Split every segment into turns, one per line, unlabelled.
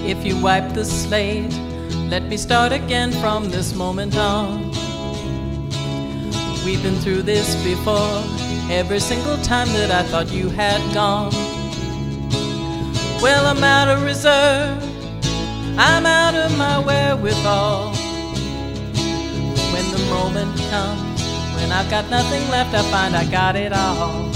If you wipe the slate, let me start again from this moment on. We've been through this before, every single time that I thought you had gone. Well, I'm out of reserve, I'm out of my wherewithal. When the moment comes, when I've got nothing left, I find I got it all.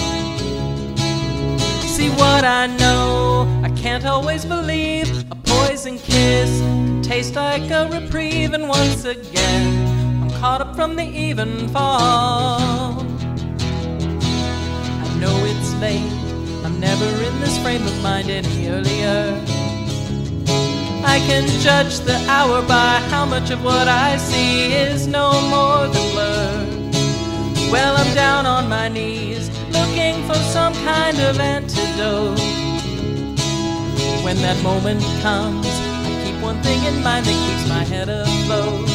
See what I know, I can't always believe a poison kiss can taste like a reprieve. And once again, I'm caught up from the even fall. I know it's late, I'm never in this frame of mind any earlier. I can judge the hour by how much of what I see is no more than blur. Well, I'm down on my knees, looking for some kind of antidote. When that moment comes, I keep one thing in mind that keeps my head afloat.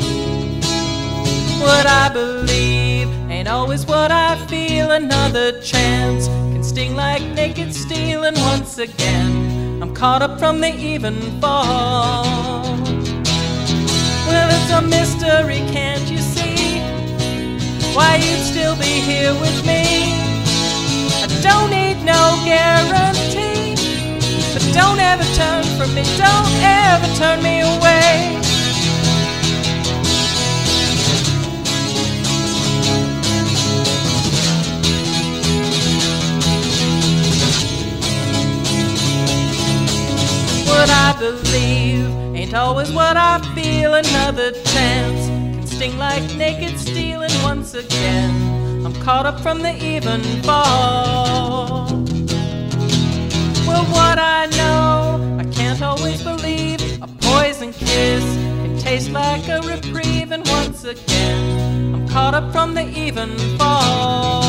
What I believe ain't always what I feel. Another chance can sting like naked steel. And once again, I'm caught up from the even fall. Well, it's a mystery, can't you see why you'd still be here with me? I don't need no guarantee, but don't ever turn from me, don't ever turn me away. What I believe ain't always what I feel. Another chance can sting like naked steel. And once again, I'm caught up from the even fall. Well, what I know, I can't always believe a poison kiss can taste like a reprieve. And once again, I'm caught up from the even fall.